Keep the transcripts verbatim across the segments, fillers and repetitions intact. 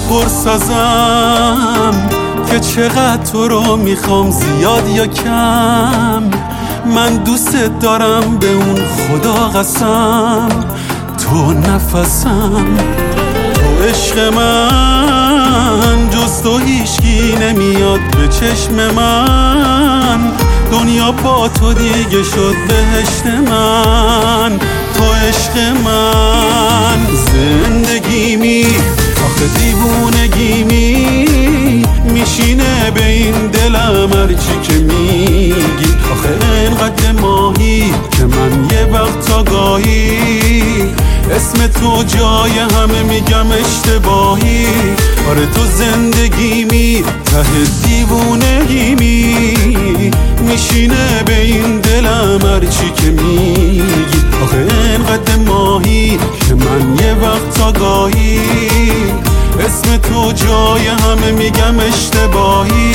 پرسازم که چقدر تو رو میخوام، زیاد یا کم. من دوست دارم به اون خدا قسم، تو نفسم، تو عشق من. جز تو هیچکی نمیاد به چشم من، دنیا با تو دیگه شد بهشت من. تو عشق من زندگیمی، آخه دیوونگیمی میشینه به این دلم هرچی که میگی. آخه انقدر ماهی که من یه وقت آگاهی اسم تو جای همه میگم اشتباهی. آره تو زندگیمی، ته دیوونگیمی میشینه به این دلم هرچی که میگی. آخه انقدر ماهی که من یه وقت آگاهی اسم تو جای همه میگم اشتباهی.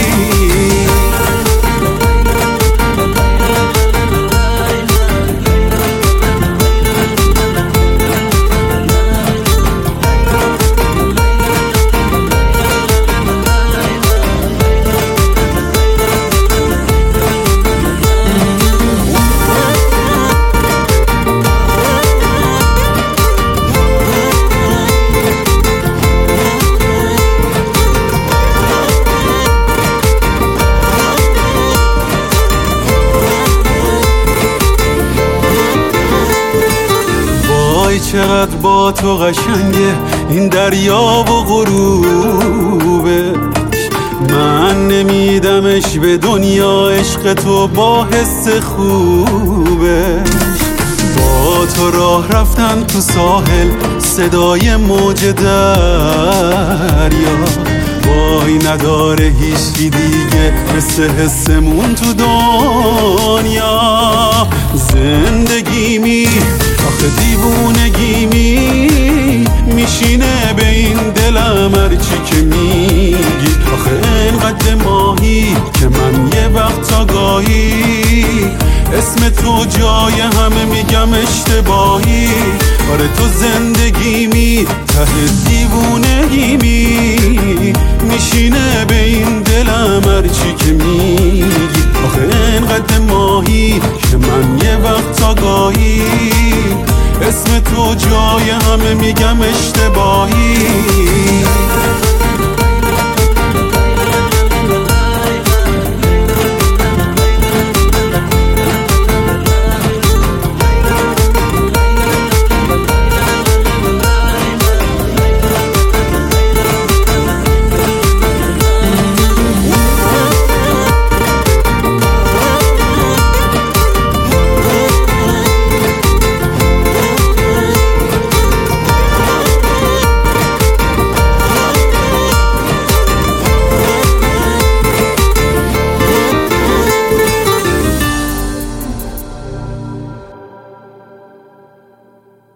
چقدر با تو قشنگه این دریا و غروبش، من نمیدمش به دنیا. عشق تو با حس خوبش، با تو راه رفتن تو ساحل، صدای موج دریا، وای نداره هیچی دیگه مثل حسمون تو دنیا. زندگیمی، آخه دیوونگیمی میشینه به این دلم هرچی که میگی. آخه انقدر ماهی که من یه وقت آگاهی اسم تو جای همه میگم اشتباهی. آره تو زندگیمی، ته دیوونگیمی میشینه به این دلم هرچی که میگی. آخه انقدر ماهی که من یه وقت آگاهی اسم تو جای همه میگم اشتباهی.